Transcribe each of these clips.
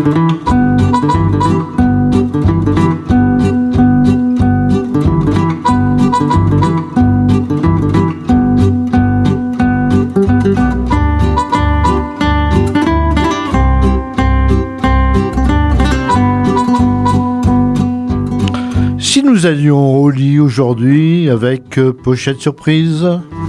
Nous allions au lit aujourd'hui avec pochette surprise.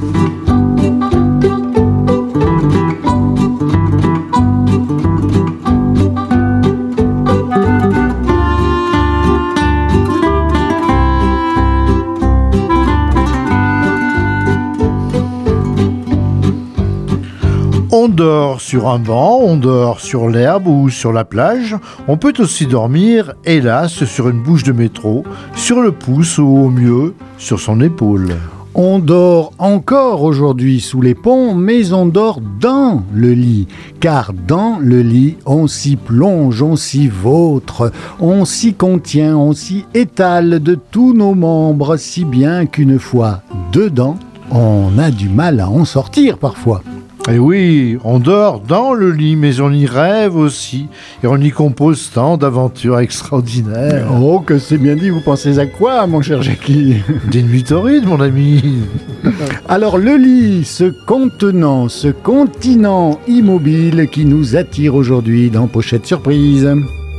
On dort sur un banc, on dort sur l'herbe ou sur la plage. On peut aussi dormir, hélas, sur une bouche de métro, sur le pouce ou au mieux, sur son épaule. On dort encore aujourd'hui sous les ponts, mais on dort dans le lit. Car dans le lit, on s'y plonge, on s'y vautre, on s'y contient, on s'y étale de tous nos membres, si bien qu'une fois dedans, on a du mal à en sortir parfois. Et oui, on dort dans le lit, mais on y rêve aussi. Et on y compose tant d'aventures extraordinaires. Oh, que c'est bien dit, vous pensez à quoi, mon cher Jackie? Des nuits torrides, mon ami. Alors, le lit, ce contenant, ce continent immobile qui nous attire aujourd'hui dans Pochette Surprise.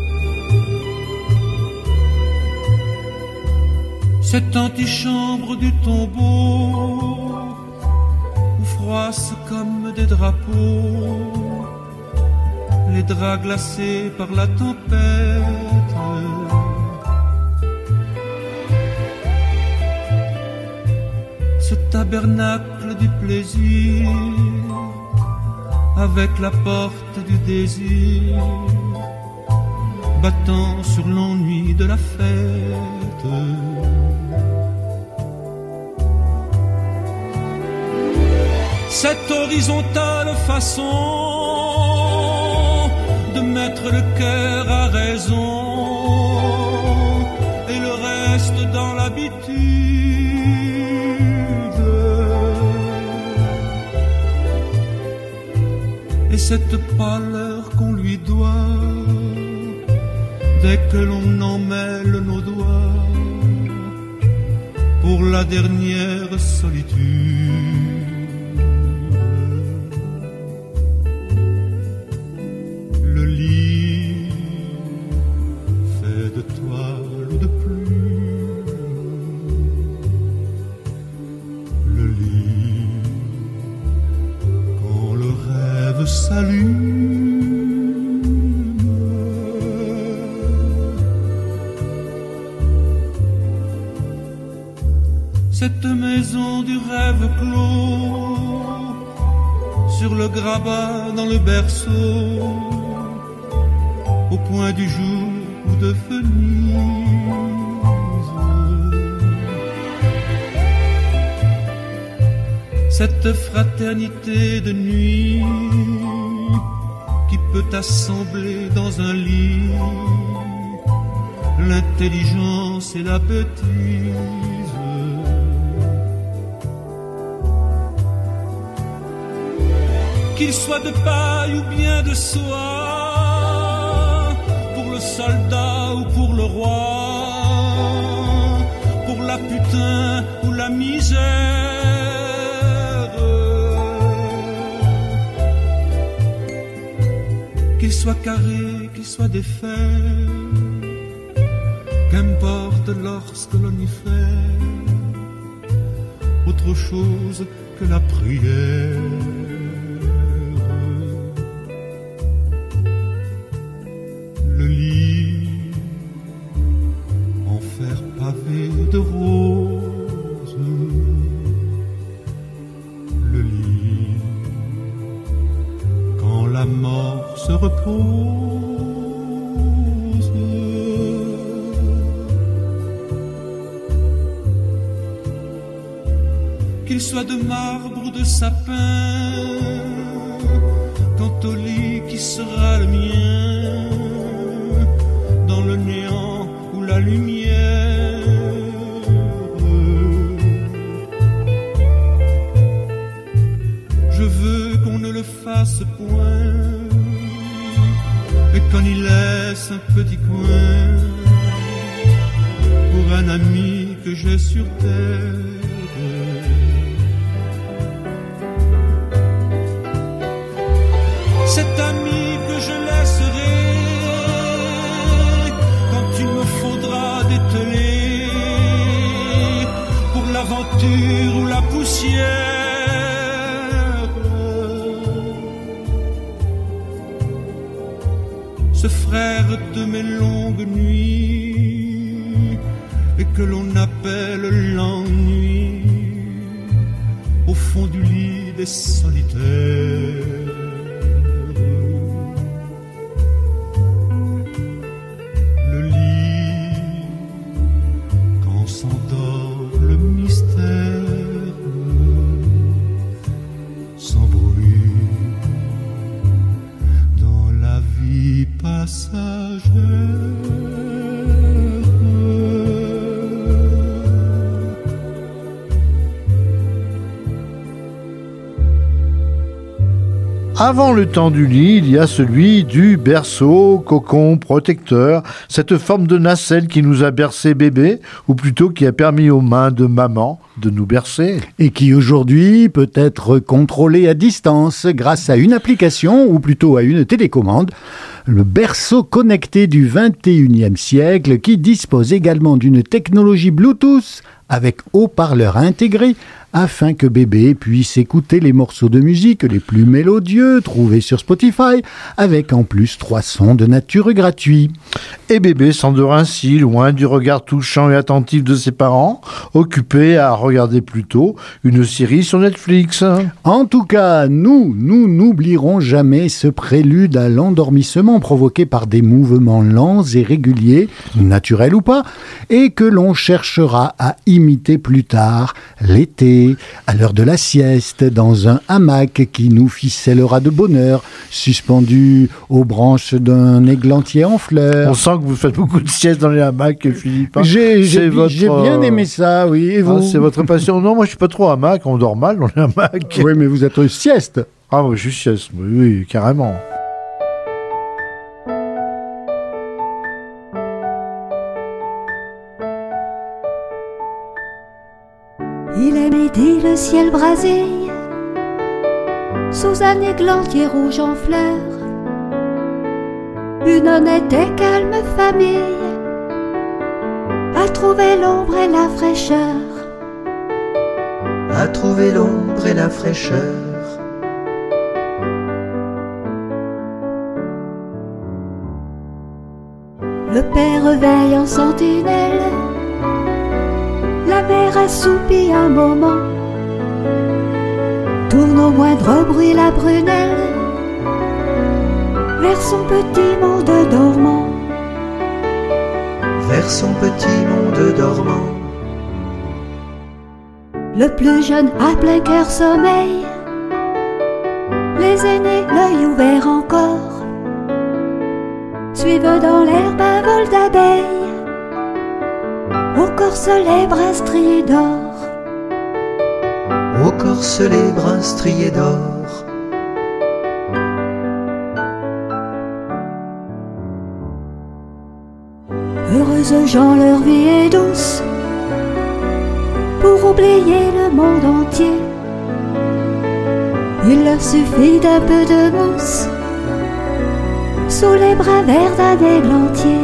Cette antichambre du tombeau où froissent comme des drapeaux les draps glacés par la tempête. Ce tabernacle du plaisir avec la porte du désir battant sur l'ennui de la fête. Cette horizontale façon de mettre le cœur à raison et le reste dans l'habitude. Et cette pâleur qu'on lui doit dès que l'on emmêle nos doigts pour la dernière solitude. Cette maison du rêve clos, sur le grabat dans le berceau, au point du jour ou de Venise. Cette fraternité de nuit qui peut assembler dans un lit l'intelligence et la bêtise. Qu'il soit de paille ou bien de soie, pour le soldat ou pour le roi, pour la putain ou la misère, qu'il soit carré, qu'il soit défait, qu'importe lorsque l'on y fait autre chose que la prière. De roses, le lit, quand la mort se repose, qu'il soit de marbre ou de sapin, quant au lit qui sera le mien, dans le néant ou la lumière. Fasse point, et qu'en y laisse un petit coin pour un ami que j'ai sur terre. Cet ami que je laisserai quand il me faudra dételer pour l'aventure ou la poussière. Ce frère de mes longues nuits et que l'on appelle l'ennui au fond du lit des solitaires. Avant le temps du lit, il y a celui du berceau, cocon protecteur, cette forme de nacelle qui nous a bercé bébé, ou plutôt qui a permis aux mains de maman de nous bercer. Et qui aujourd'hui peut être contrôlée à distance grâce à une application, ou plutôt à une télécommande. Le berceau connecté du 21e siècle qui dispose également d'une technologie Bluetooth avec haut-parleur intégré afin que bébé puisse écouter les morceaux de musique les plus mélodieux trouvés sur Spotify, avec en plus 3 sons de nature gratuits. Et bébé s'endort ainsi, loin du regard touchant et attentif de ses parents, occupé à regarder plutôt une série sur Netflix. En tout cas, nous n'oublierons jamais ce prélude à l'endormissement provoqué par des mouvements lents et réguliers, naturels ou pas, et que l'on cherchera à imiter plus tard, l'été, à l'heure de la sieste, dans un hamac qui nous ficellera de bonheur, suspendu aux branches d'un églantier en fleurs. On sent que vous faites beaucoup de siestes dans les hamacs, Philippe. J'ai bien aimé ça, oui. Et vous? C'est votre passion? Non, moi je suis pas trop hamac, on dort mal dans les hamacs. Oui, mais vous êtes sieste. Ah oui, je suis sieste, oui, carrément. Il est midi, le ciel brasille, sous un églantier rouge en fleurs, une honnête et calme famille a trouvé l'ombre et la fraîcheur. A trouvé l'ombre et la fraîcheur. Le père veille en sentinelle, la mère assoupit un moment, tourne au moindre bruit la prunelle vers son petit monde dormant. Vers son petit monde dormant. Le plus jeune à plein cœur sommeil, les aînés l'œil ouvert encore, suivent dans l'herbe un vol d'abeilles, au corselet brun strié d'or. Au corselet brun strié d'or. Heureuses gens, leur vie est douce, pour oublier le monde entier. Il leur suffit d'un peu de mousse, sous les bras verts d'un églantier.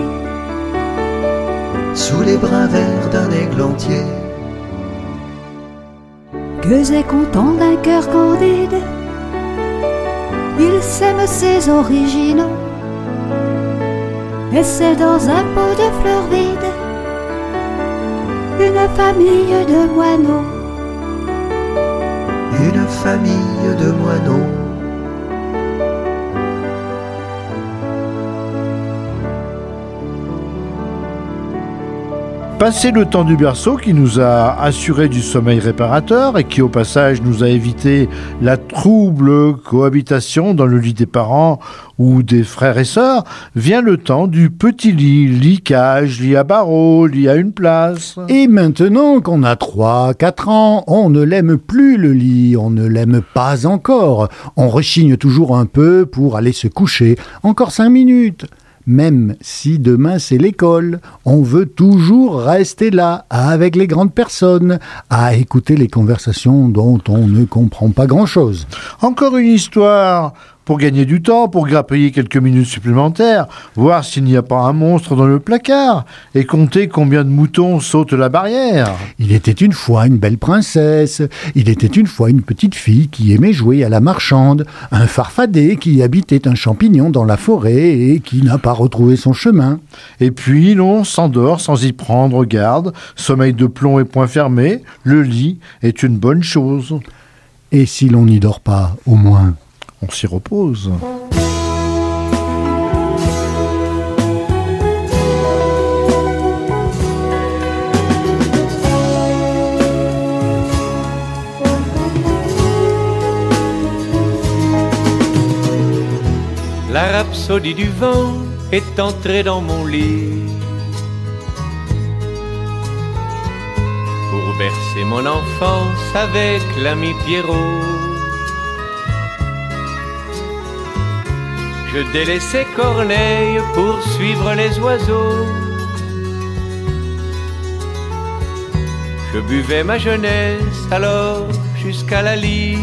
Sous les bras verts d'un églantier. Gueux et content d'un cœur candide, il sème ses originaux, et c'est dans un pot de fleurs vides une famille de moineaux. Une famille de moineaux. Passé le temps du berceau qui nous a assuré du sommeil réparateur et qui au passage nous a évité la trouble cohabitation dans le lit des parents ou des frères et sœurs, vient le temps du petit lit cage, lit à barreaux, lit à une place. Et maintenant qu'on a 3-4 ans, on ne l'aime plus le lit, on ne l'aime pas encore. On rechigne toujours un peu pour aller se coucher, encore 5 minutes. Même si demain c'est l'école, on veut toujours rester là, avec les grandes personnes, à écouter les conversations dont on ne comprend pas grand-chose. Encore une histoire pour gagner du temps, pour grappiller quelques minutes supplémentaires, voir s'il n'y a pas un monstre dans le placard et compter combien de moutons sautent la barrière. Il était une fois une belle princesse, il était une fois une petite fille qui aimait jouer à la marchande, un farfadet qui habitait un champignon dans la forêt et qui n'a pas retrouvé son chemin. Et puis l'on s'endort sans y prendre garde, sommeil de plomb et poing fermé, le lit est une bonne chose. Et si l'on n'y dort pas, au moins on s'y repose. La rhapsodie du vent est entrée dans mon lit pour bercer mon enfance avec l'ami Pierrot. Je délaissais Corneille pour suivre les oiseaux. Je buvais ma jeunesse alors jusqu'à la lie.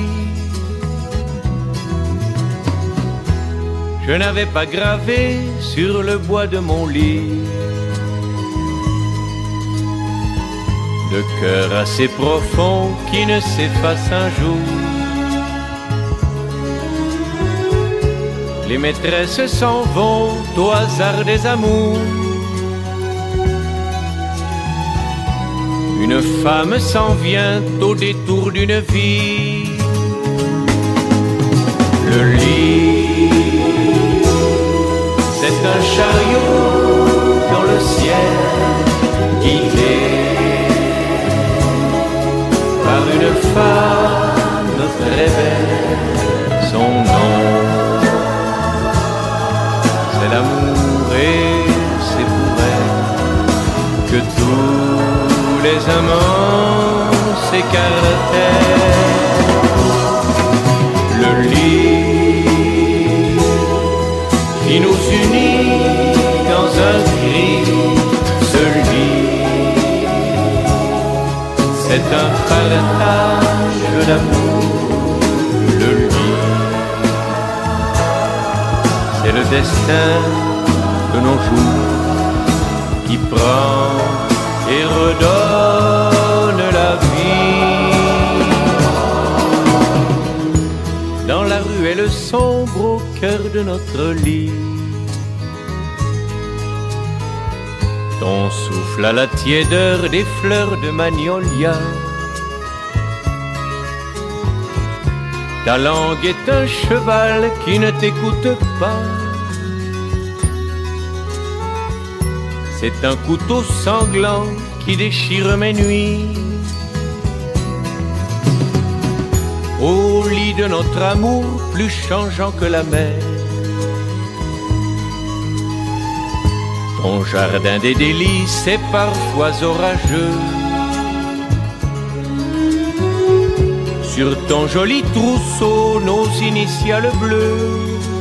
Je n'avais pas gravé sur le bois de mon lit de cœur assez profond qui ne s'efface un jour. Les maîtresses s'en vont au hasard des amours. Une femme s'en vient au détour d'une vie. Le lit, c'est un chariot dans le ciel, guidé par une femme très belle. Son nom, c'est l'amour et c'est pour elle que tous les amants s'écartaient. Le lit qui nous unit dans un cri, ce lit, c'est un partage d'amour. Le lit, c'est le destin de nos jours qui prend et redonne la vie. Dans la ruelle sombre au cœur de notre lit, ton souffle à la tiédeur des fleurs de magnolia. Ta langue est un cheval qui ne t'écoute pas. C'est un couteau sanglant qui déchire mes nuits. Au lit de notre amour, plus changeant que la mer, ton jardin des délices est parfois orageux. Sur ton joli trousseau, nos initiales bleues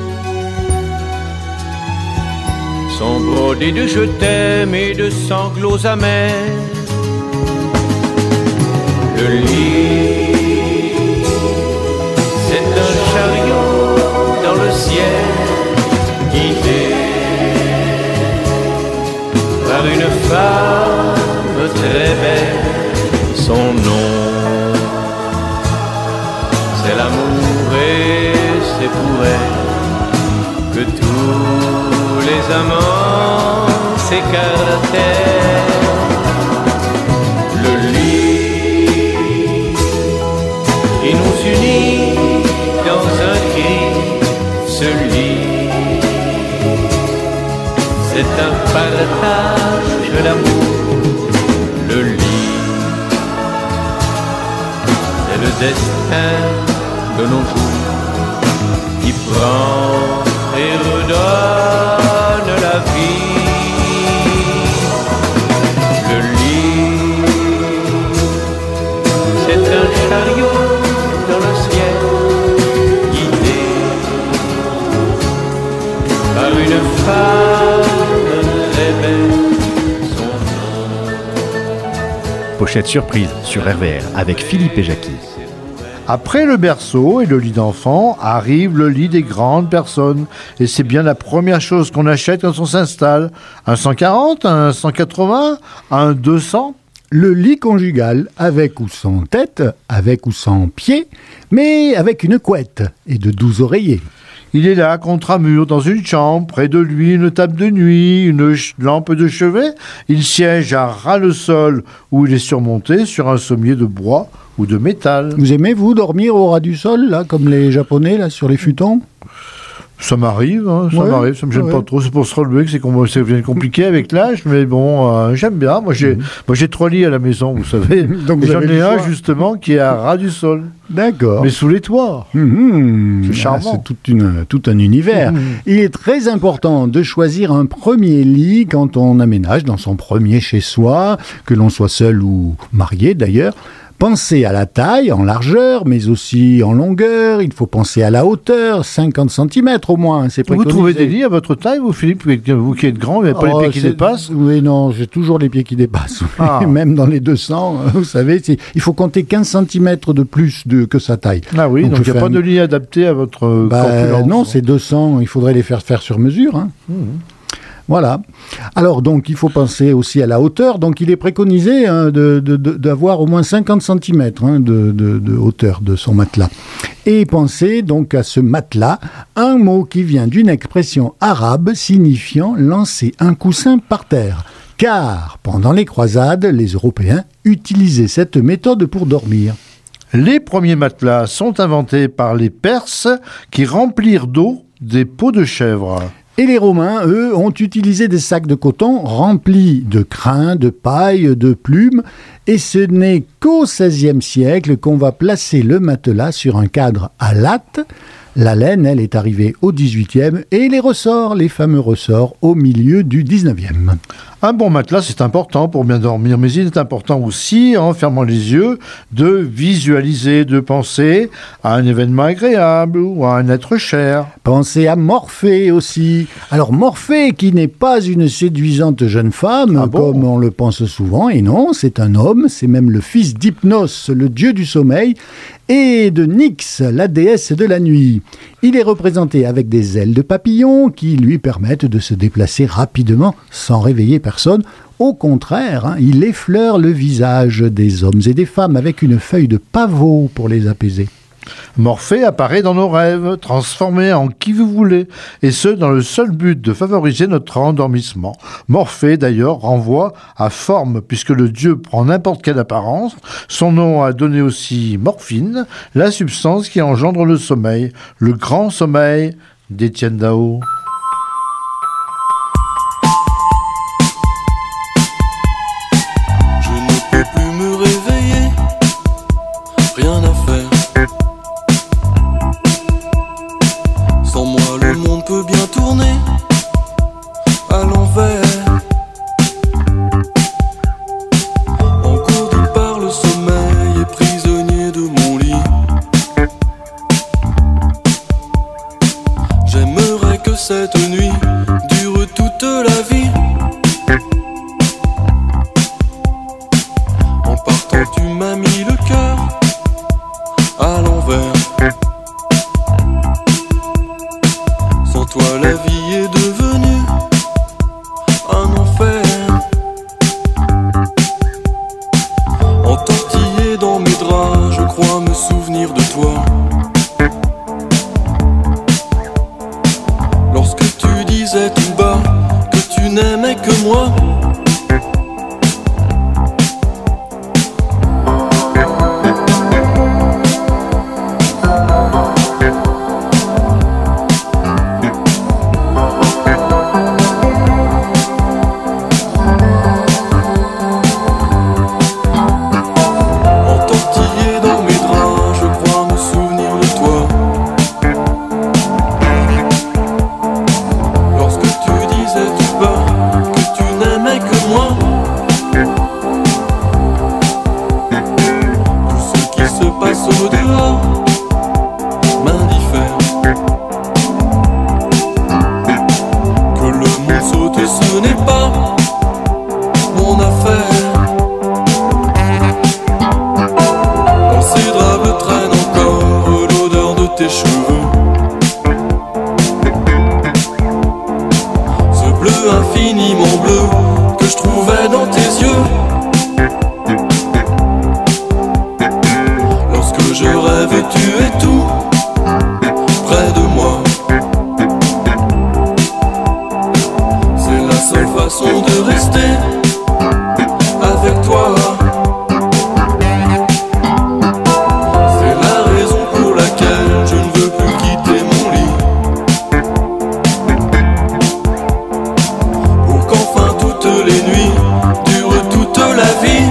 sont brodées de je t'aime et de sanglots amers. Le lit, c'est un chariot dans le ciel, guidé par une femme très belle. Son nom, c'est l'amour et c'est pour elle que tous les amants s'écartaient. Le lit qui nous unit dans un cri, ce lit, c'est un partage d'amour. Le lit, c'est le destin de nos jours qui prend et redonne la vie. Le lit, c'est un chariot dans le ciel, guidé par une femme Pochette surprise sur RVR avec Philippe et Jackie. Après le berceau et le lit d'enfant, arrive le lit des grandes personnes. Et c'est bien la première chose qu'on achète quand on s'installe. Un 140, un 180, un 200. Le lit conjugal, avec ou sans tête, avec ou sans pied, mais avec une couette et de 12 oreillers. Il est là, contre un mur, dans une chambre, près de lui, une table de nuit, une lampe de chevet. Il siège à ras le sol, où il est surmonté sur un sommier de bois ou de métal. Vous aimez, vous, dormir au ras du sol, là, comme les Japonais, là, sur les futons ? Ça m'arrive, ça me gêne pas trop. C'est pour se relever que ça devient compliqué avec l'âge, mais bon, j'aime bien. Moi, j'ai 3 lits à la maison, vous savez. Donc j'en ai un, justement, qui est à ras du sol. D'accord. Mais sous les toits. C'est charmant. C'est tout un univers. Il est très important de choisir un premier lit quand on aménage dans son premier chez soi, que l'on soit seul ou marié d'ailleurs. Pensez à la taille, en largeur, mais aussi en longueur. Il faut penser à la hauteur, 50 cm au moins. C'est vous trouvez des lits à votre taille, vous, Philippe, vous qui êtes grand, vous n'avez pas les pieds qui dépassent? Oui, non, j'ai toujours les pieds qui dépassent. Même dans les 200, vous savez, il faut compter 15 cm de plus que sa taille. Ah oui, donc il n'y a pas de lit adapté à votre corpulence. Non, c'est 200, il faudrait les faire sur mesure. Hein. Voilà. Alors, donc, il faut penser aussi à la hauteur. Donc, il est préconisé d'avoir au moins 50 cm de hauteur de son matelas. Et pensez donc à ce matelas, un mot qui vient d'une expression arabe signifiant lancer un coussin par terre. Car, pendant les croisades, les Européens utilisaient cette méthode pour dormir. Les premiers matelas sont inventés par les Perses qui remplirent d'eau des peaux de chèvre. Et les Romains, eux, ont utilisé des sacs de coton remplis de crin, de paille, de plumes. Et ce n'est qu'au XVIe siècle qu'on va placer le matelas sur un cadre à lattes. La laine, elle, est arrivée au XVIIIe et les ressorts, les fameux ressorts, au milieu du XIXe. Un bon matelas, c'est important pour bien dormir, mais il est important aussi, en fermant les yeux, de visualiser, de penser à un événement agréable ou à un être cher. Pensez à Morphée aussi. Alors Morphée, qui n'est pas une séduisante jeune femme, comme on le pense souvent, et non, c'est un homme, c'est même le fils d'Hypnos, le dieu du sommeil, et de Nyx, la déesse de la nuit. Il est représenté avec des ailes de papillon qui lui permettent de se déplacer rapidement sans réveiller personne. Au contraire, il effleure le visage des hommes et des femmes avec une feuille de pavot pour les apaiser. Morphée apparaît dans nos rêves, transformé en qui vous voulez, et ce, dans le seul but de favoriser notre endormissement. Morphée, d'ailleurs, renvoie à forme, puisque le dieu prend n'importe quelle apparence. Son nom a donné aussi morphine, la substance qui engendre le sommeil, le grand sommeil d'Étienne Dao. Je ne peux plus me réveiller, rien à faire. Sans moi le monde peut bien tourner à l'envers. Engourdi par le sommeil et prisonnier de mon lit. J'aimerais que cette nuit dure toute la vie. En partant tu m'as mis le cœur à l'envers. Sans toi la vie est devenue un enfer. Entortillé dans mes draps, je crois me souvenir de toi. Lorsque tu disais tout bas que tu n'aimais que moi. Ce n'est pas mon affaire. bleu, infiniment bleu, que je trouvais dans tes yeux. Lorsque je rêve, tu es tout près de moi. C'est la seule façon de rester avec toi. C'est la raison pour laquelle je ne veux plus quitter mon lit, pour qu'enfin toutes les nuits durent toute la vie.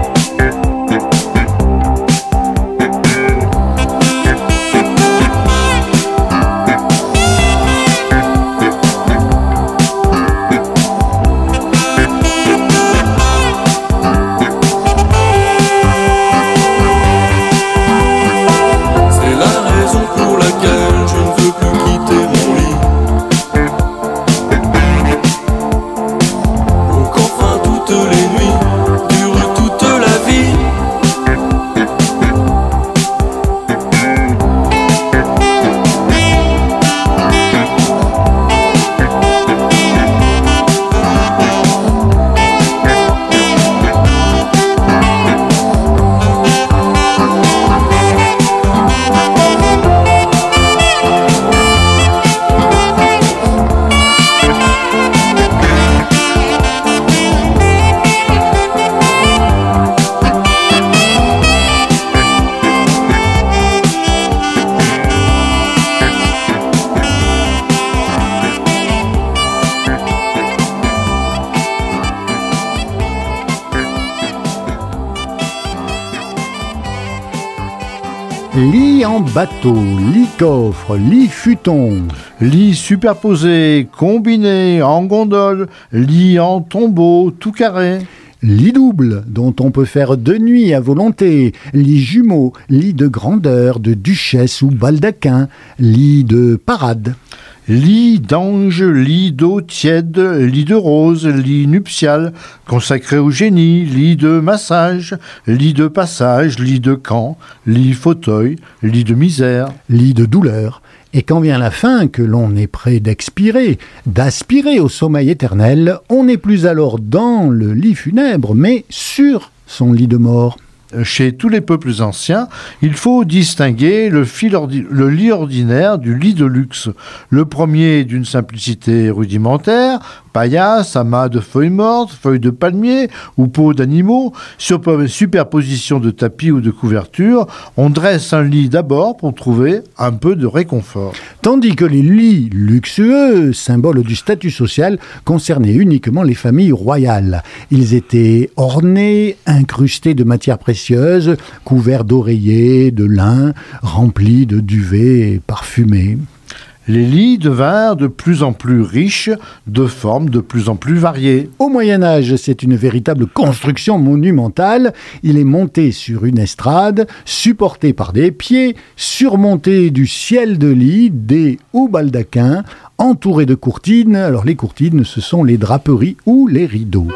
Lit en bateau, lit coffre, lit futon. Lit superposé, combiné, en gondole, lit en tombeau, tout carré. Lit double, dont on peut faire 2 nuits à volonté. Lit jumeau, lit de grandeur, de duchesse ou baldaquin. Lit de parade. Lit d'ange, lit d'eau tiède, lit de rose, lit nuptial, consacré au génie, lit de massage, lit de passage, lit de camp, lit fauteuil, lit de misère. Lit de douleur. Et quand vient la fin, que l'on est près d'expirer, d'aspirer au sommeil éternel, on n'est plus alors dans le lit funèbre, mais sur son lit de mort. Chez tous les peuples anciens, il faut distinguer le lit ordinaire du lit de luxe. Le premier d'une simplicité rudimentaire, paillasse, amas de feuilles mortes, feuilles de palmier ou peaux d'animaux, superposition de tapis ou de couvertures, on dresse un lit d'abord pour trouver un peu de réconfort. Tandis que les lits luxueux, symbole du statut social, concernaient uniquement les familles royales. Ils étaient ornés, incrustés de matières précieuses, couverts d'oreillers, de lin, remplis de duvets parfumés. Les lits devinrent de plus en plus riches, de formes de plus en plus variées. Au Moyen-Âge, c'est une véritable construction monumentale. Il est monté sur une estrade, supporté par des pieds, surmonté du ciel de lit, des ou baldaquins, entouré de courtines. Alors les courtines, ce sont les draperies ou les rideaux.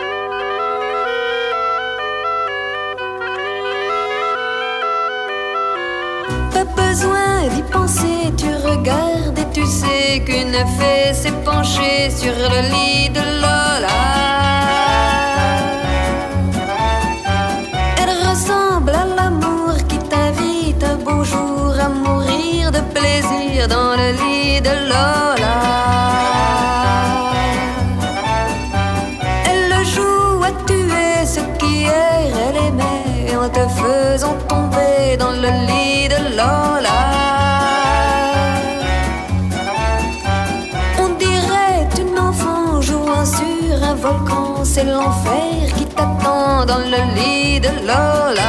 Pas besoin d'y penser, tu regardes et tu sais qu'une fée s'est penchée sur le lit de Lola. Elle ressemble à l'amour qui t'invite un beau jour à mourir de plaisir dans le lit de Lola. Elle joue à tuer ce qu'hier elle aimait en te faisant tomber dans le lit de Lola. On dirait une enfant jouant sur un volcan, c'est l'enfer qui t'attend dans le lit de Lola.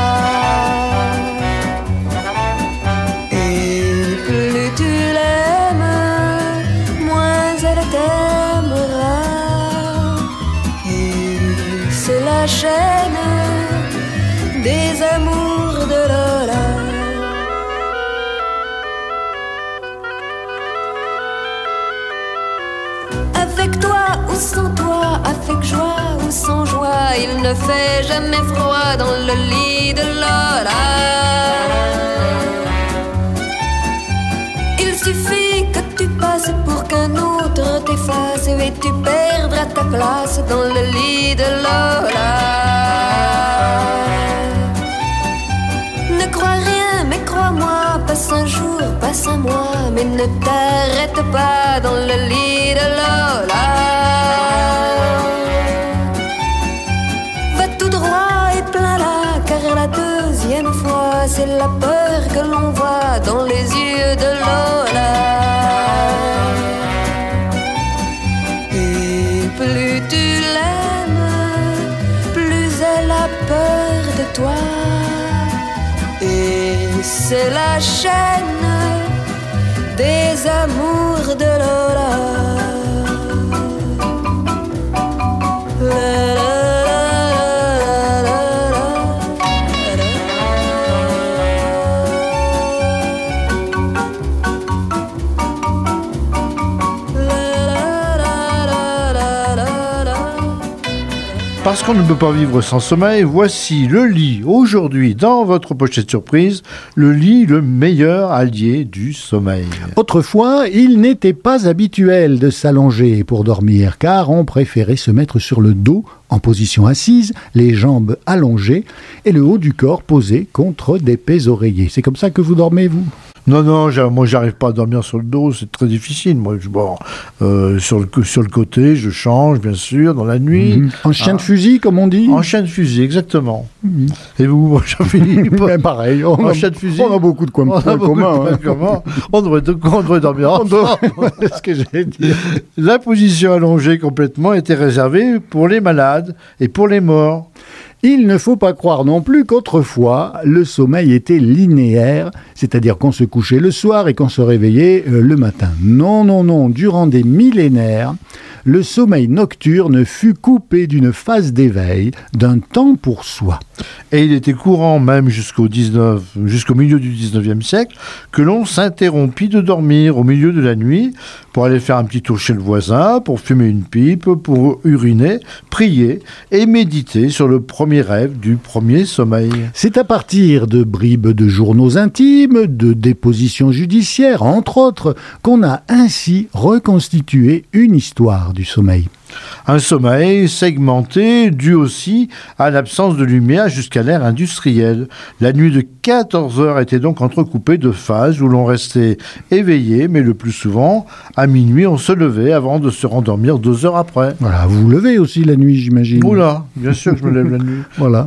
Et plus tu l'aimes, moins elle t'aimera. Et c'est la chaîne des amours de Lola. Avec toi ou sans toi, avec joie ou sans joie, il ne fait jamais froid dans le lit de Lola. Il suffit que tu passes pour qu'un autre t'efface et vais-tu perdre à ta place dans le lit de Lola? Ne crois rien, mais crois-moi, passe un jour, passe un mois, mais ne t'arrête pas dans le lit de Lola. Va tout droit et plein là, car la deuxième fois, c'est la peur que l'on voit dans les yeux de Lola. Et plus tu l'aimes, plus elle a peur de toi. Et c'est la chaîne des amours de Lola. La, la. Parce qu'on ne peut pas vivre sans sommeil, voici le lit aujourd'hui dans votre pochette surprise, le lit le meilleur allié du sommeil. Autrefois, il n'était pas habituel de s'allonger pour dormir car on préférait se mettre sur le dos en position assise, les jambes allongées et le haut du corps posé contre d'épais oreillers. C'est comme ça que vous dormez, vous ? Non, moi j'arrive pas à dormir sur le dos, c'est très difficile. Moi, sur le côté, je change bien sûr dans la nuit. En chien de fusil, comme on dit. En chien de fusil, exactement. Et vous, Jean-Philippe? Pareil, en chien de fusil. On a beaucoup de points communs. On devrait dormir ensemble. C'est ce que j'ai dit. La position allongée complètement était réservée pour les malades et pour les morts. Il ne faut pas croire non plus qu'autrefois, le sommeil était linéaire, c'est-à-dire qu'on se couchait le soir et qu'on se réveillait le matin. Non. Durant des millénaires, le sommeil nocturne fut coupé d'une phase d'éveil, d'un temps pour soi. Et il était courant même jusqu'au milieu du 19e siècle que l'on s'interrompit de dormir au milieu de la nuit pour aller faire un petit tour chez le voisin, pour fumer une pipe, pour uriner, prier et méditer sur le premier rêve du premier sommeil. C'est à partir de bribes de journaux intimes, de dépositions judiciaires, entre autres, qu'on a ainsi reconstitué une histoire du sommeil. Un sommeil segmenté dû aussi à l'absence de lumière jusqu'à l'ère industrielle. La nuit de 14 heures était donc entrecoupée de phases où l'on restait éveillé, mais le plus souvent, à minuit, on se levait avant de se rendormir 2 heures après. Voilà, vous vous levez aussi la nuit, j'imagine. Oula, bien sûr que je me lève la nuit. Voilà.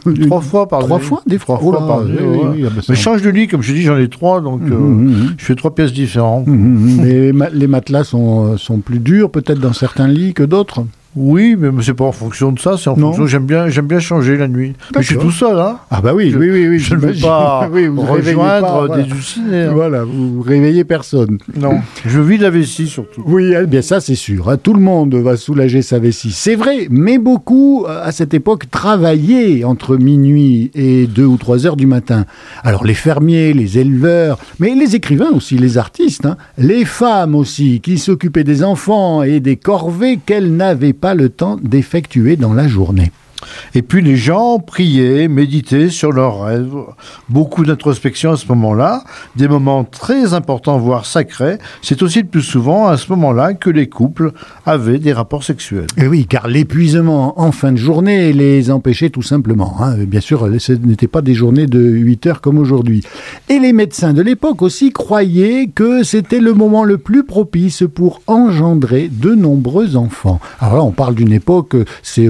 3 fois par nuit. 3 fois? Des fois par nuit. Oui. Mais je change de lit, comme je dis, j'en ai 3, donc je fais 3 pièces différentes. Mais les matelas sont plus durs, peut-être dans certains lits que d'autres. Oui, mais c'est pas en fonction de ça, c'est en fonction. J'aime bien changer la nuit. D'accord. Mais je suis tout seul, hein. Ah bah oui. Je ne veux pas rejoindre des hallucinés. Voilà, vous réveillez personne. Non, je vis la vessie surtout. Oui, bien ça c'est sûr. Tout le monde va soulager sa vessie. C'est vrai, mais beaucoup, à cette époque, travaillaient entre minuit et 2 ou 3 heures du matin. Alors les fermiers, les éleveurs, mais les écrivains aussi, les artistes, les femmes aussi, qui s'occupaient des enfants et des corvées qu'elles n'avaient pas le temps d'effectuer dans la journée. Et puis les gens priaient, méditaient sur leurs rêves. Beaucoup d'introspection à ce moment-là, des moments très importants, voire sacrés. C'est aussi le plus souvent à ce moment-là que les couples avaient des rapports sexuels. Et oui, car l'épuisement en fin de journée les empêchait tout simplement. Bien sûr, ce n'étaient pas des journées de 8 heures comme aujourd'hui. Et les médecins de l'époque aussi croyaient que c'était le moment le plus propice pour engendrer de nombreux enfants. Alors là, on parle d'une époque, c'est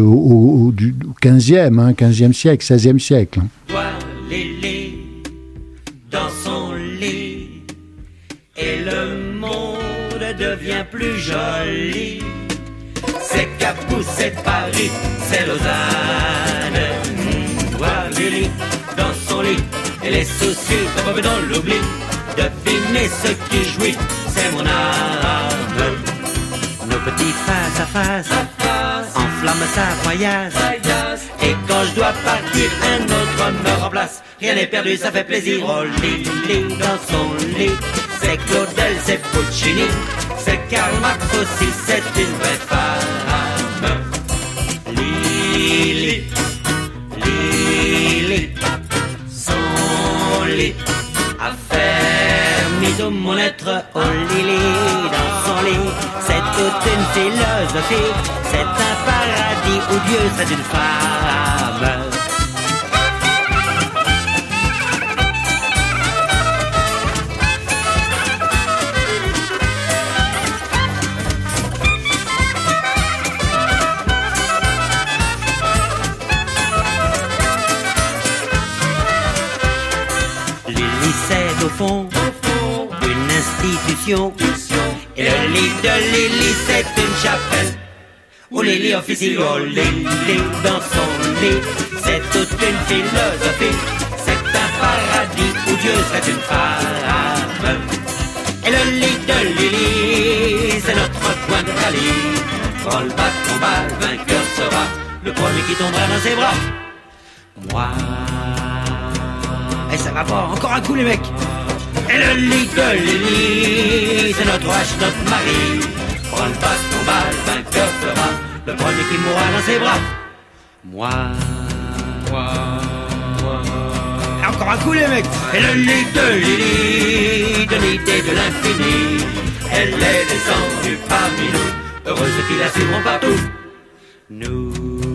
du 15e siècle, 16e siècle. Voir Lily dans son lit et le monde devient plus joli. C'est Capoue, c'est Paris, c'est Lausanne. Voir Lily dans son lit et les soucis tombent dans l'oubli. Devinez ce qui jouit, c'est mon âme. Nos petits face à face enflamme sa royasse. Et quand je dois partir, un autre homme me remplace. Rien n'est perdu, ça fait plaisir. Oh Lily dans son lit, c'est Claudel, c'est Puccini, c'est Karl Marx aussi, c'est une vraie femme. Lily, son lit a fermé de mon être. Oh Lily dans son lit, c'est toute une philosophie. C'est un paradis où Dieu serait une femme. C'est au fond une institution. Et le lit de Lily, c'est une chapelle où Lily officie. Oh, Lily dans son lit, c'est toute une philosophie. C'est un paradis où Dieu serait une femme. Et le lit de Lily, c'est notre point de rallye. Quand le bat tomba, le vainqueur sera le premier qui tombera dans ses bras. Moi. Et ça va pas, encore un coup les mecs. Et le lit de Lily, c'est notre hache, notre mari. Prends le baston, balle, le vainqueur sera le premier qui mourra dans ses bras. Moi. Et encore un coup les mecs. Et le lit de Lily, de l'idée de l'infini. Elle est descendue parmi nous, heureuse qui la suivront partout. Nous.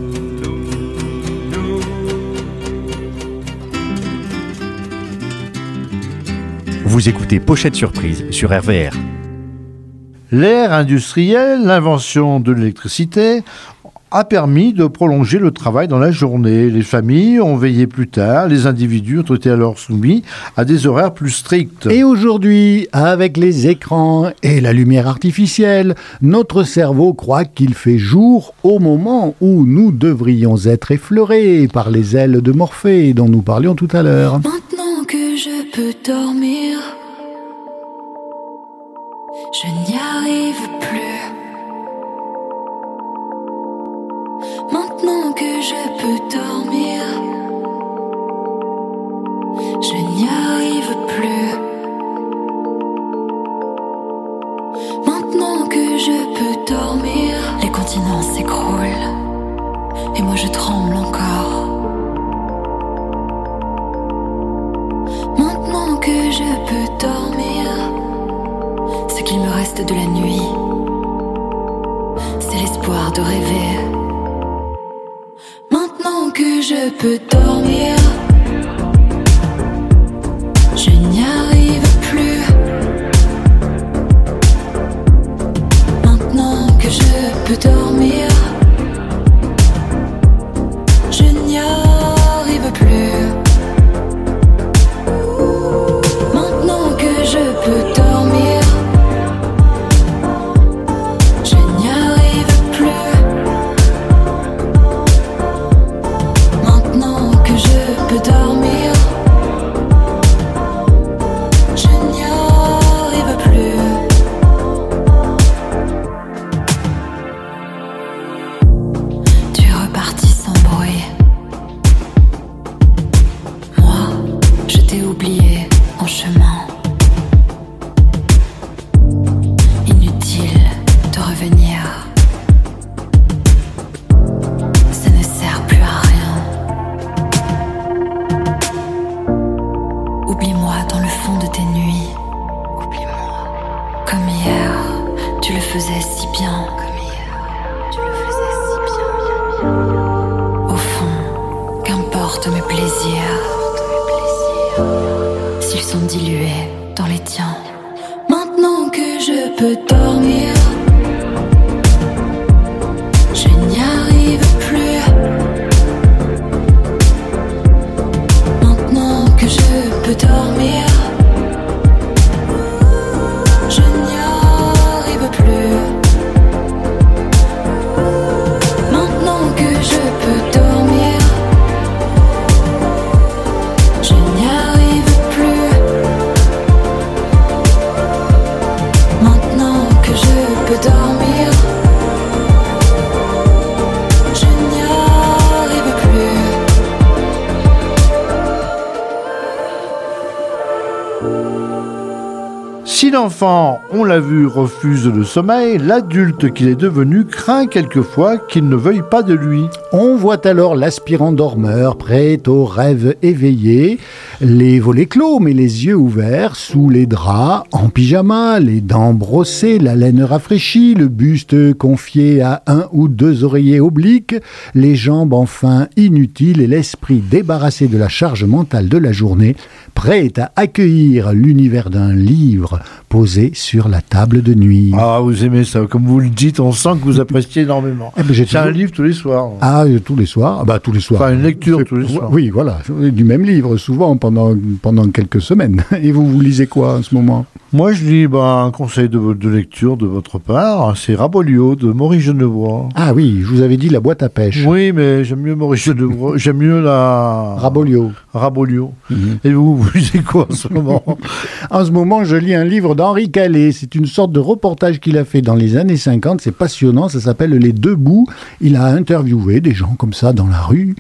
Vous écoutez Pochette Surprise sur RVR. L'ère industrielle, l'invention de l'électricité, a permis de prolonger le travail dans la journée. Les familles ont veillé plus tard, les individus ont été alors soumis à des horaires plus stricts. Et aujourd'hui, avec les écrans et la lumière artificielle, notre cerveau croit qu'il fait jour au moment où nous devrions être effleurés par les ailes de Morphée dont nous parlions tout à l'heure. Maintenant que je peux dormir, je n'y arrive plus. Maintenant que je peux dormir, je n'y arrive plus. Maintenant que je peux dormir, les continents s'écroulent et moi je tremble encore. Maintenant que je peux dormir, ce qu'il me reste de la nuit, c'est l'espoir de rêver. Maintenant que je peux dormir, je n'y arrive plus. Maintenant que je peux dormir, je n'y arrive plus. Maintenant que je peux dormir, je n'y arrive plus. Maintenant que je peux dormir, je n'y arrive plus. Tu es reparti sans bruit. Moi, je t'ai oublié en chemin. Inutile de revenir. Ça ne sert plus à rien. Oublie-moi dans le fond de tes nuits. Oublie-moi. Comme hier, tu le faisais si bien. Comme hier, tu le faisais si bien. Au fond, qu'importe mes plaisirs, s'ils sont dilués dans les tiens. Maintenant que je peux dormir, je n'y arrive plus. Maintenant que je peux dormir, je n'y arrive plus. Maintenant que je peux dormir, je n'y arrive plus. Maintenant que je peux dormir, je n'y arrive plus. Si l'enfant, on l'a vu, refuse le sommeil, l'adulte qu'il est devenu craint quelquefois qu'il ne veuille pas de lui. On voit alors l'aspirant dormeur prêt au rêve éveillé, les volets clos mais les yeux ouverts, sous les draps, en pyjama, les dents brossées, la laine rafraîchie, le buste confié à 1 ou 2 oreillers obliques, les jambes enfin inutiles et l'esprit débarrassé de la charge mentale de la journée, prêt à accueillir l'univers d'un livre posé sur la table de nuit. Ah, vous aimez ça. Comme vous le dites, on sent que vous appréciez énormément. C'est un livre tous les soirs. Ah, tous les soirs. Ah, bah, tous les soirs. Enfin, une lecture tous les soirs. Oui, voilà. Du même livre, souvent pendant quelques semaines. Et vous lisez quoi en ce moment ? Moi, je lis un conseil de lecture de votre part. C'est Rabolio de Maurice Genevoix. Ah oui, je vous avais dit La boîte à pêche. Oui, mais j'aime mieux Maurice Genevoix. J'aime mieux la... Rabolio. Et vous lisez quoi en ce moment ? En ce moment, je lis un livre d'Henri Calais. C'est une sorte de reportage qu'il a fait dans les années 50. C'est passionnant. Ça s'appelle Les Deux Bouts. Il a interviewé des gens comme ça dans la rue,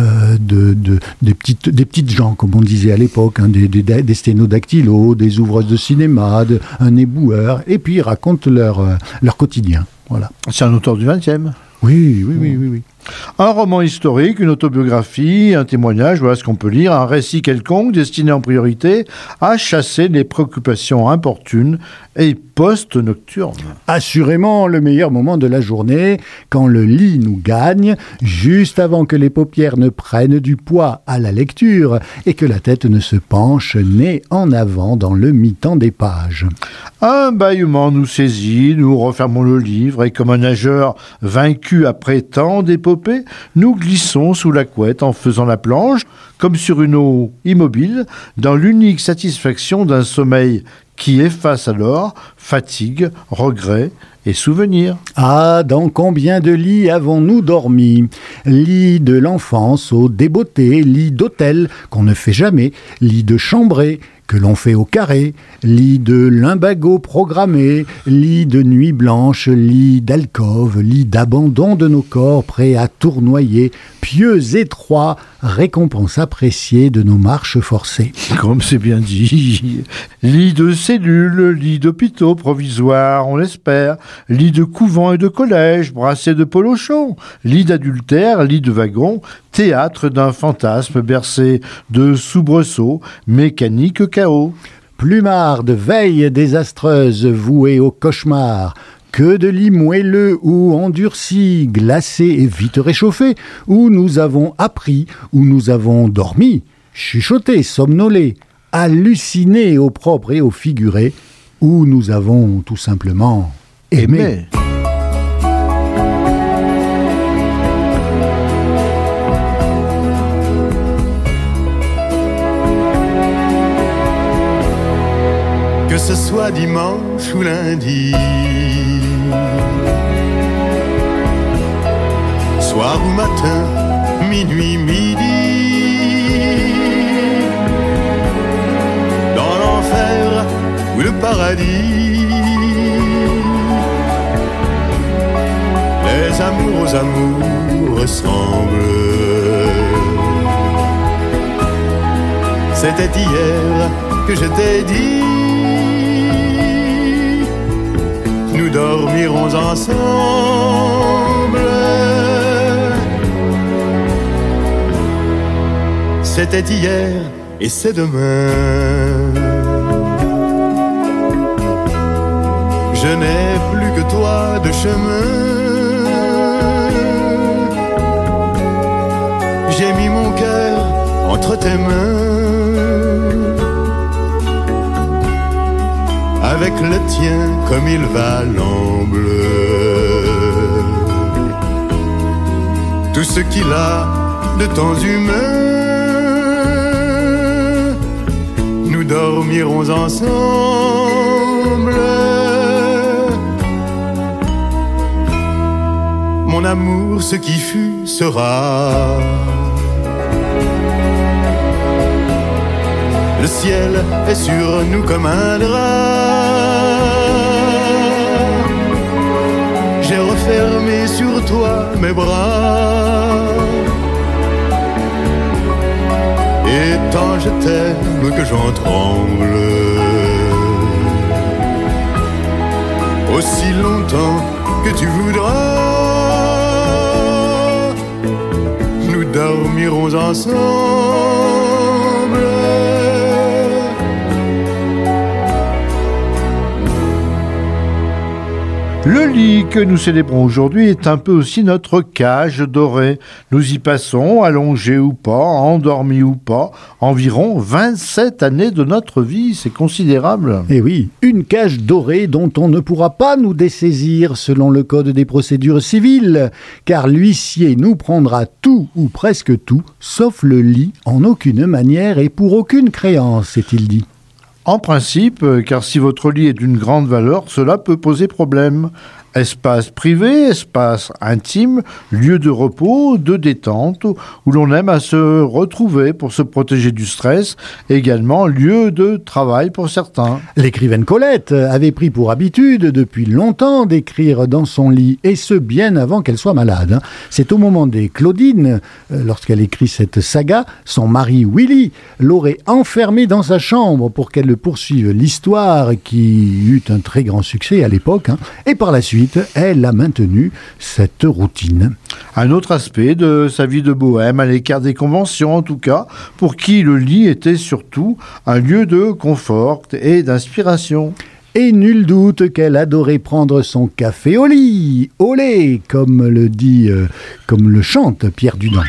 des petites gens, comme on disait à l'époque, hein, des sténodactylos, des ouvreuses de cinéma, un éboueur. Et puis, ils racontent leur quotidien. Voilà. C'est un auteur du 20e. Oui. Un roman historique, une autobiographie, un témoignage, voilà ce qu'on peut lire, un récit quelconque destiné en priorité à chasser les préoccupations importunes et post-nocturnes. Assurément le meilleur moment de la journée, quand le lit nous gagne, juste avant que les paupières ne prennent du poids à la lecture et que la tête ne se penche nez en avant dans le mi-temps des pages. Un bâillement nous saisit, nous refermons le livre et comme un nageur vaincu après tant d'épopées, nous glissons sous la couette en faisant la planche, comme sur une eau immobile, dans l'unique satisfaction d'un sommeil qui efface alors fatigue, regret et souvenirs. Ah, dans combien de lits avons-nous dormi ? Lit de l'enfance au débeauté, lit d'hôtel qu'on ne fait jamais, lit de chambré que l'on fait au carré, lit de lumbago programmé, lit de nuit blanche, lit d'alcôve, lit d'abandon de nos corps prêts à tournoyer, pieux étroits, récompense appréciée de nos marches forcées. Comme c'est bien dit. Lit de cellules, lit d'hôpitaux provisoires, on l'espère, lit de couvent et de collège, brassé de polochons, lit d'adultère, lit de wagon, théâtre d'un fantasme bercé de soubresauts, mécanique chaos. Plumard de veille désastreuse vouée au cauchemar, que de lits moelleux ou endurcis, glacés et vite réchauffés, où nous avons appris, où nous avons dormi, chuchoté, somnolé, halluciné au propre et au figuré, où nous avons tout simplement aimé. Que ce soit dimanche ou lundi, soir ou matin, minuit, midi, dans l'enfer ou le paradis, les amours aux amours ressemblent. C'était hier que je t'ai dit, nous dormirons ensemble. C'était hier et c'est demain. Je n'ai plus que toi de chemin. J'ai mis mon cœur entre tes mains, avec le tien comme il va l'amble. Tout ce qu'il a de temps humain, nous dormirons ensemble. Mon amour, ce qui fut sera. Le ciel est sur nous comme un drap. J'ai refermé sur toi mes bras. Et tant je t'aime que j'en tremble. Aussi longtemps que tu voudras. dormirons ensemble. Le lit que nous célébrons aujourd'hui est un peu aussi notre cage dorée. Nous y passons, allongés ou pas, endormis ou pas, environ 27 années de notre vie. C'est considérable. Et oui, une cage dorée dont on ne pourra pas nous dessaisir selon le Code des procédures civiles, car l'huissier nous prendra tout ou presque tout, sauf le lit, en aucune manière et pour aucune créance, s'est-il dit. En principe, car si votre lit est d'une grande valeur, cela peut poser problème. Espace privé, espace intime, lieu de repos, de détente, où l'on aime à se retrouver pour se protéger du stress, également lieu de travail pour certains. L'écrivaine Colette avait pris pour habitude depuis longtemps d'écrire dans son lit, et ce bien avant qu'elle soit malade. C'est au moment des Claudines, lorsqu'elle écrit cette saga, son mari Willy l'aurait enfermée dans sa chambre pour qu'elle poursuive l'histoire qui eut un très grand succès à l'époque, et par la suite, elle a maintenu cette routine. Un autre aspect de sa vie de bohème, à l'écart des conventions en tout cas, pour qui le lit était surtout un lieu de confort et d'inspiration. Et nul doute qu'elle adorait prendre son café au lit, au lait, comme le chante Pierre Dunant.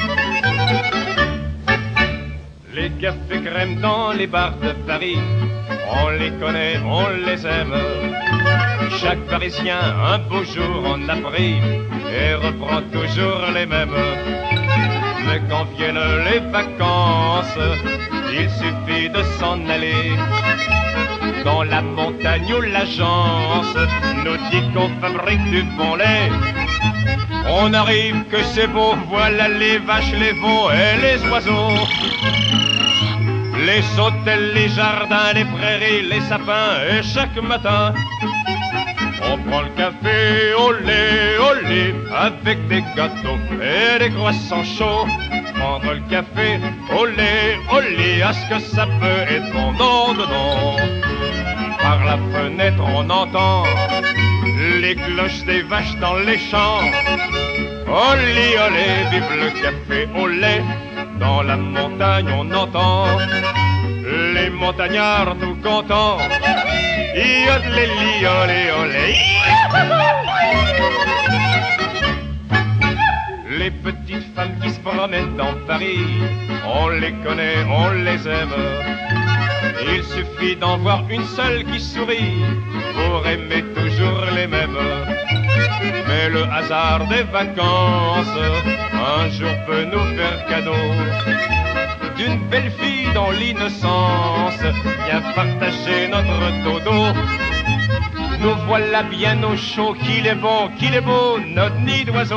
Les cafés crème dans les bars de Paris, on les connaît, on les aime. Chaque Parisien, un beau jour en a pris et reprend toujours les mêmes. Mais quand viennent les vacances, il suffit de s'en aller dans la montagne où l'agence nous dit qu'on fabrique du bon lait. On arrive que c'est beau, voilà les vaches, les veaux et les oiseaux. Les hôtels, les jardins, les prairies, les sapins, et chaque matin on prend le café au lait, avec des gâteaux et des croissants chauds. Prendre le café au lait, à ce que ça peut être bon, non, non, non. Par la fenêtre on entend les cloches des vaches dans les champs. Olé, olé, vive le café au lait. Dans la montagne on entend les montagnards tout contents. Yodlé, olé, olé. Les petites femmes qui se promènent dans Paris, on les connaît, on les aime. Il suffit d'en voir une seule qui sourit pour aimer toujours les mêmes. Mais le hasard des vacances un jour peut nous faire cadeau d'une belle fille dans l'innocence, vient partager notre dodo. Nous voilà bien au chaud, qu'il est beau, notre nid d'oiseau.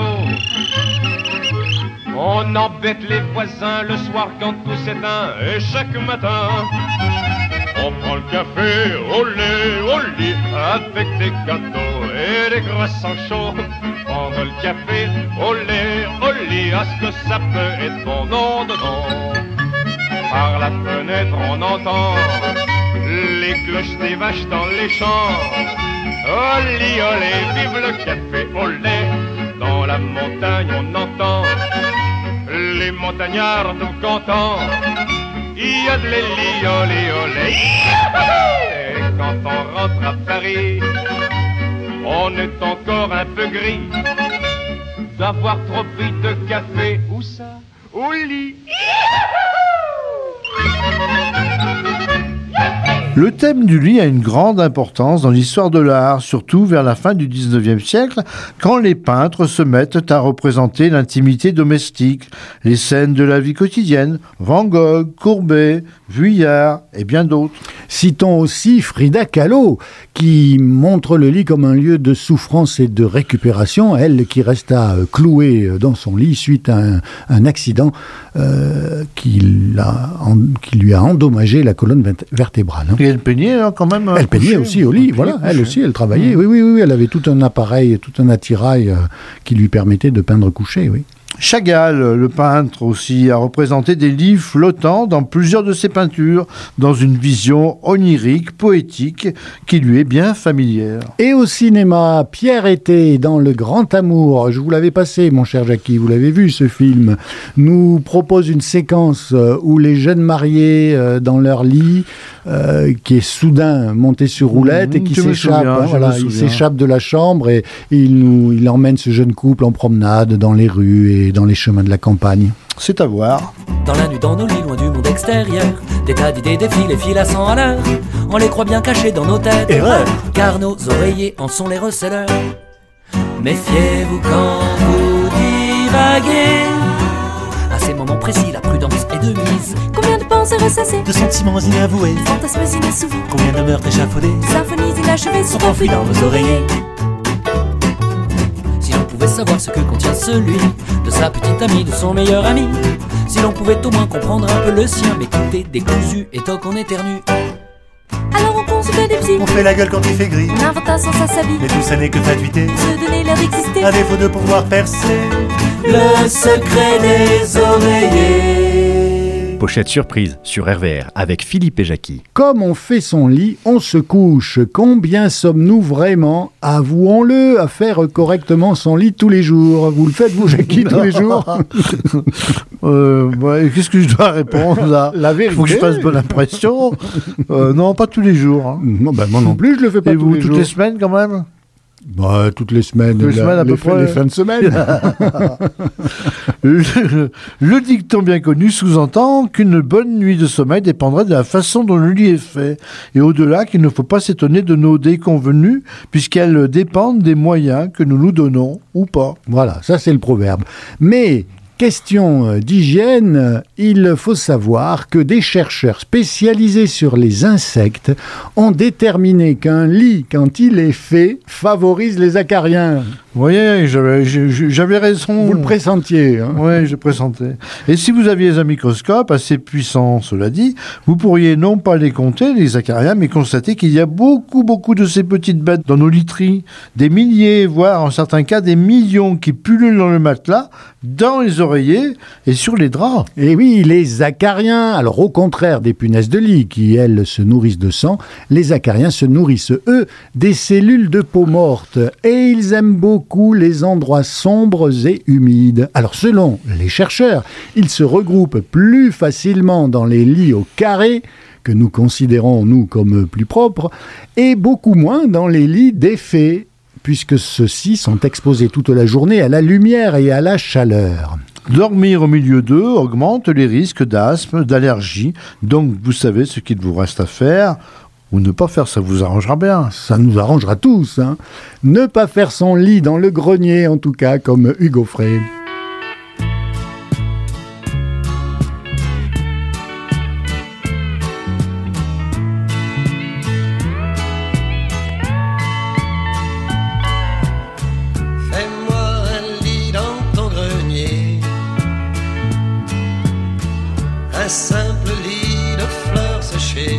On embête les voisins le soir quand tout s'éteint, et chaque matin on prend le café au lit, avec des gâteaux et des croissants chauds. Prendre le café au lit, à ce que ça peut être bon, non, non, non. Par la fenêtre on entend les cloches des vaches dans les champs. Olé, olé, vive le café au lait. Dans la montagne on entend les montagnards tout contents. Yodlé, olé, olé. Et quand on rentre à Paris, on est encore un peu gris d'avoir trop pris de café. Où ça? Au lit. Le thème du lit a une grande importance dans l'histoire de l'art, surtout vers la fin du 19e siècle, quand les peintres se mettent à représenter l'intimité domestique, les scènes de la vie quotidienne, Van Gogh, Courbet, Vuillard et bien d'autres. Citons aussi Frida Kahlo, qui montre le lit comme un lieu de souffrance et de récupération, elle qui resta clouée dans son lit suite à un accident qui lui a endommagé la colonne vertébrale. Et elle peignait quand même. Elle peignait aussi au lit, voilà. Elle aussi, elle travaillait. Oui, elle avait tout un appareil, tout un attirail qui lui permettait de peindre couché, oui. Chagall, le peintre aussi, a représenté des lits flottants dans plusieurs de ses peintures, dans une vision onirique, poétique, qui lui est bien familière. Et au cinéma, Pierre Été dans Le Grand Amour, je vous l'avais passé mon cher Jackie, vous l'avez vu ce film, nous propose une séquence où les jeunes mariés dans leur lit, qui est soudain monté sur roulette et qui s'échappe, il s'échappe de la chambre et il emmène ce jeune couple en promenade dans les rues et dans les chemins de la campagne. C'est à voir. Dans la nuit, dans nos lits, loin du monde extérieur, des tas d'idées défilent et filent à 100 à l'heure. On les croit bien cachés dans nos têtes, erreur, car nos oreillers en sont les receleurs. Méfiez-vous quand vous divaguez. À ces moments précis, la prudence est de mise. Combien de pensées ressassées, de sentiments inavoués, de fantasmes inassouvis, combien de meurtres échafaudés, symphonies inachevées sont enfouis dans nos oreillers. Si l'on pouvait savoir ce que contient celui de sa petite amie, de son meilleur ami, si l'on pouvait au moins comprendre un peu le sien, mais quitter décousu et toc on éternue. Alors on consulte des psys, on fait la gueule quand il fait gris, on invente un sens à sa vie, mais tout ça n'est que fatuité, se donner l'air d'exister, à défaut de pouvoir percer le secret des oreillers. Pochette surprise sur RVR avec Philippe et Jackie. Comme on fait son lit, on se couche. Combien sommes-nous vraiment, avouons-le, à faire correctement son lit tous les jours? Vous le faites, vous, Jackie, tous les jours? Qu'est-ce que je dois répondre là? La vérité. Il faut que je fasse bonne impression. Non, pas tous les jours. Hein. Non, moi non plus, je le fais pas et tous vous, les jours. toutes les semaines quand même? Toutes les semaines, à peu près. Les fins de semaine. Le dicton bien connu sous-entend qu'une bonne nuit de sommeil dépendrait de la façon dont le lit est fait. Et au-delà, qu'il ne faut pas s'étonner de nos déconvenues, puisqu'elles dépendent des moyens que nous nous donnons ou pas. Voilà, ça c'est le proverbe. Mais... question d'hygiène, il faut savoir que des chercheurs spécialisés sur les insectes ont déterminé qu'un lit, quand il est fait, favorise les acariens. Vous voyez, j'avais raison. Vous le pressentiez. Hein. Oui, je pressentais. Et si vous aviez un microscope assez puissant, cela dit, vous pourriez non pas les compter, les acariens, mais constater qu'il y a beaucoup de ces petites bêtes dans nos literies. Des milliers, voire en certains cas des millions qui pullulent dans le matelas, dans les oreillers et sur les draps. Et oui, les acariens, alors au contraire des punaises de lit qui, elles, se nourrissent de sang, les acariens se nourrissent, eux, des cellules de peau morte. Et ils aiment beaucoup les endroits sombres et humides. Alors selon les chercheurs, ils se regroupent plus facilement dans les lits au carré, que nous considérons, nous, comme plus propres, et beaucoup moins dans les lits défaits, puisque ceux-ci sont exposés toute la journée à la lumière et à la chaleur. Dormir au milieu d'eux augmente les risques d'asthme, d'allergie, donc vous savez ce qu'il vous reste à faire. Ou ne pas faire, ça vous arrangera bien. Ça nous arrangera tous. Hein. Ne pas faire son lit dans le grenier, en tout cas, comme Hugo Frey. Fais-moi un lit dans ton grenier, un simple lit de fleurs séchées.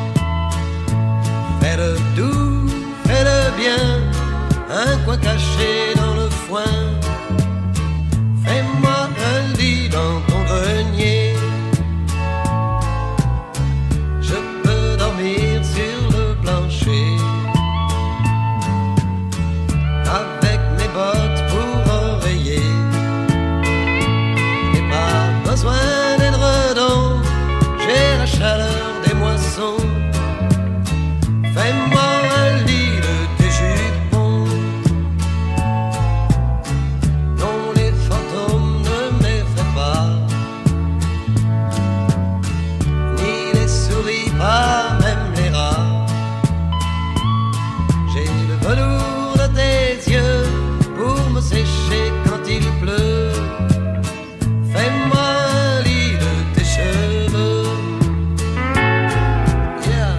Fais-le doux, fais-le bien, un coin caché dans le foin. Fais-moi un lit dans ton grenier. Je peux dormir sur le plancher, avec mes bottes pour oreiller. J'ai pas besoin d'édredon, j'ai la chaleur des moissons. Fais-moi un lit de tes jupons, dont les fantômes ne m'effraient pas, ni les souris, pas même les rats. J'ai le velours de tes yeux pour me sécher quand il pleut. Fais-moi un lit de tes cheveux. Yeah.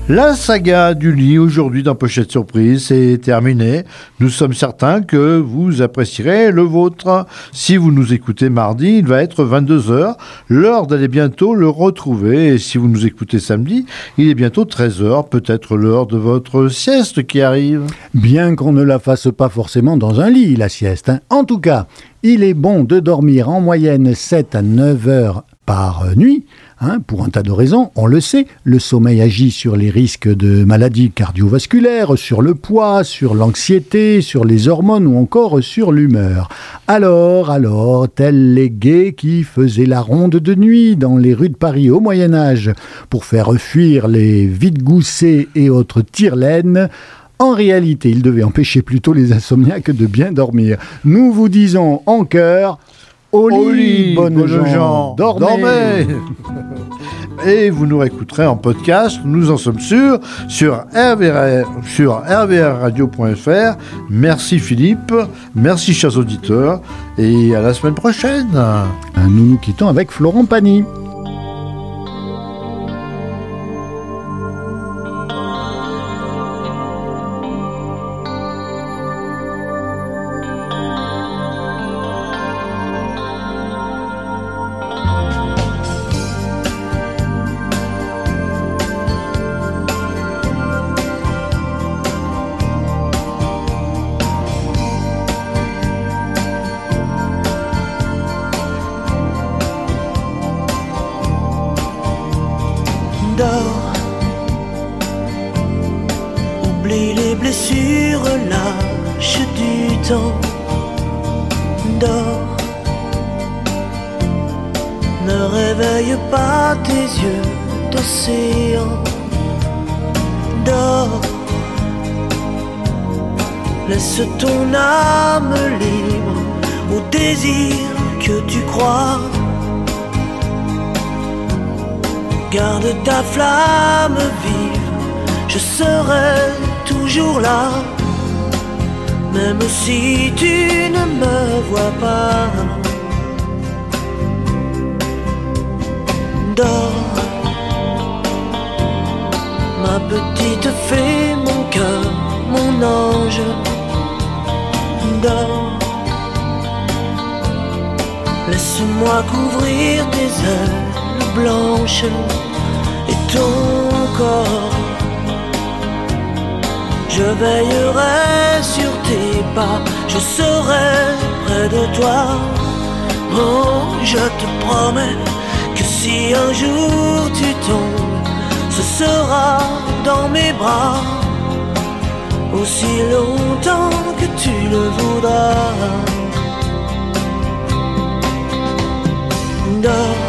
La saga du lit aujourd'hui dans Pochette Surprise est terminée. Nous sommes certains que vous apprécierez le vôtre. Si vous nous écoutez mardi, il va être 22h. L'heure d'aller bientôt le retrouver. Et si vous nous écoutez samedi, il est bientôt 13h. Peut-être l'heure de votre sieste qui arrive. Bien qu'on ne la fasse pas forcément dans un lit, la sieste. En tout cas, il est bon de dormir en moyenne 7 à 9 heures par nuit. Pour un tas de raisons, on le sait, le sommeil agit sur les risques de maladies cardiovasculaires, sur le poids, sur l'anxiété, sur les hormones ou encore sur l'humeur. Alors, tels les gays qui faisaient la ronde de nuit dans les rues de Paris au Moyen-Âge pour faire fuir les vide-goussets et autres tire-laines, en réalité, ils devaient empêcher plutôt les insomniaques de bien dormir. Nous vous disons en chœur... Au lit, bonnes gens, dormez. Et vous nous réécouterez en podcast, nous en sommes sûrs, sur rvrradio.fr. Merci Philippe, merci chers auditeurs, et à la semaine prochaine. Nous nous quittons avec Florent Pagny. Oublie les blessures lâches du temps. Dors. Ne réveille pas tes yeux d'océan. Dors. Laisse ton âme libre au désir que tu crois. Garde ta flamme vive, je serai toujours là, même si tu ne me vois pas. Dors, ma petite fée, mon cœur, mon ange. Dors, laisse-moi couvrir tes ailes blanches et ton corps. Je veillerai sur tes pas, je serai près de toi. Oh, je te promets que si un jour tu tombes, ce sera dans mes bras, aussi longtemps que tu le voudras. Dors,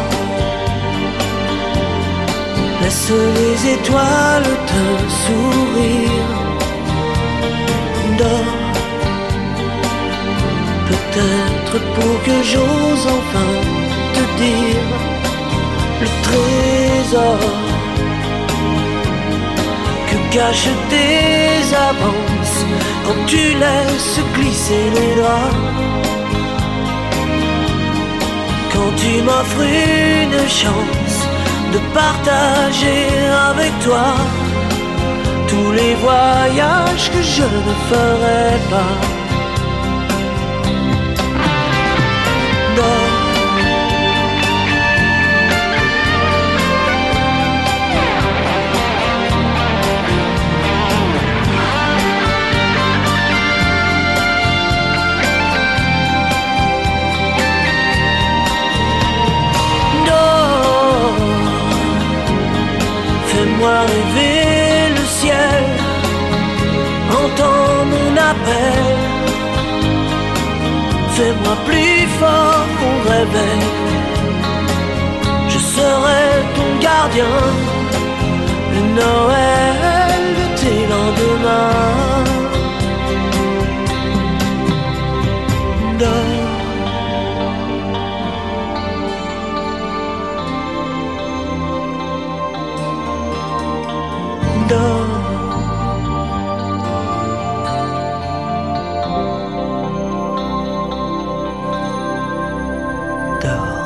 laisse les étoiles te sourire. Dors, peut-être pour que j'ose enfin te dire le trésor que cachent tes avances quand tu laisses glisser les doigts. Quand tu m'offres une chance de partager avec toi tous les voyages que je ne ferai pas. Dors, fais-moi rêver le ciel, entends mon appel. Fais-moi plus fort qu'on réveille. Je serai ton gardien, le Noël de tes lendemains. Dors, dors, dors.